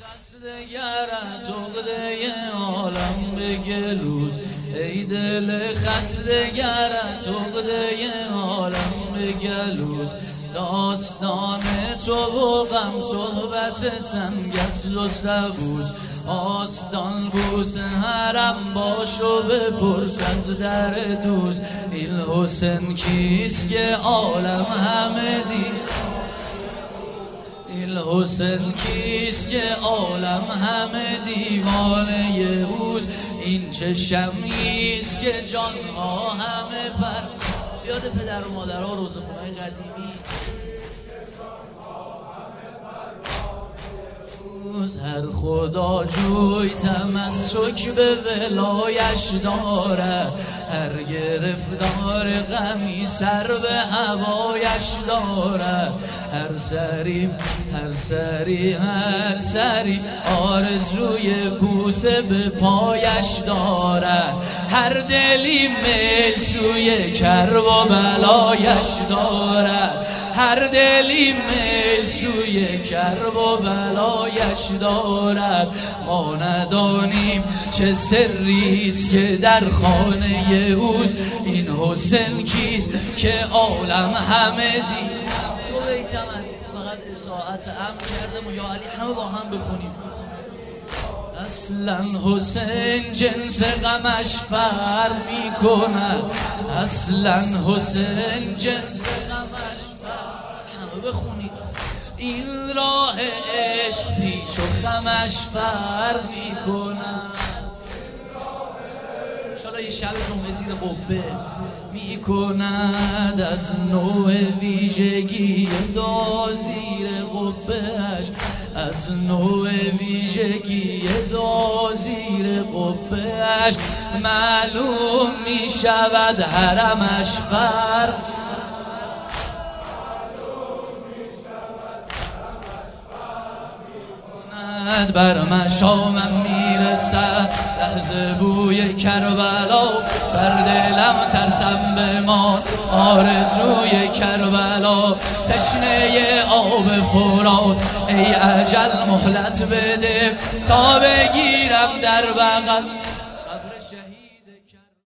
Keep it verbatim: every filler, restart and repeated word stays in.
خستگرت عقده عالم به گلوز، ای دل خستگرت عقده عالم به گلوز. داستان تو و غم صحبت سنگسل و سبوز، آستان بوس حرم باش و بپرس از در دوز. این حسین کیست که عالم همه دید؟ این حسین کیست که عالم همه دیوانه اوست؟ این چه شمعیست که جانها همه پر یاد پدر و مادرها روزخونه‌های قدیمی. هر خدا جوی تمسک به ولایش داره، هر گرفتار غمی سر به هوایش داره. هر سری هر سری هر سری آرزوی بوسه به پایش داره. هر دلی میل سوی کرب و بلایش داره. هر دلی میل سوی کرب و بلایش دارد. ما ندانیم چه سریست که در خانه اوست. این حسین کیست که عالم همه دید؟ دو بیتم از فقط اطاعت امر کردم و یا علی همه با هم بخونیم. اصلا حسین جنس غمش فرق می کند. اصلا حسین جنس غمش فرق همه بخونید. این راه عشق پیش و خمش فرق می کند. انشالله یه شب جمعه زیر قبه می کند. از نوع ویژگی دا زیر قبهش، از نوع ویژگی دا زیر قبهش معلوم می شود حرمش فرق. بر مشامم میرسد لحظه بوی کربلا، بر دلم ترسم بمان آرزوی کربلا. تشنه آب فرات ای اجل مهلت بده تا بگیرم در بغل.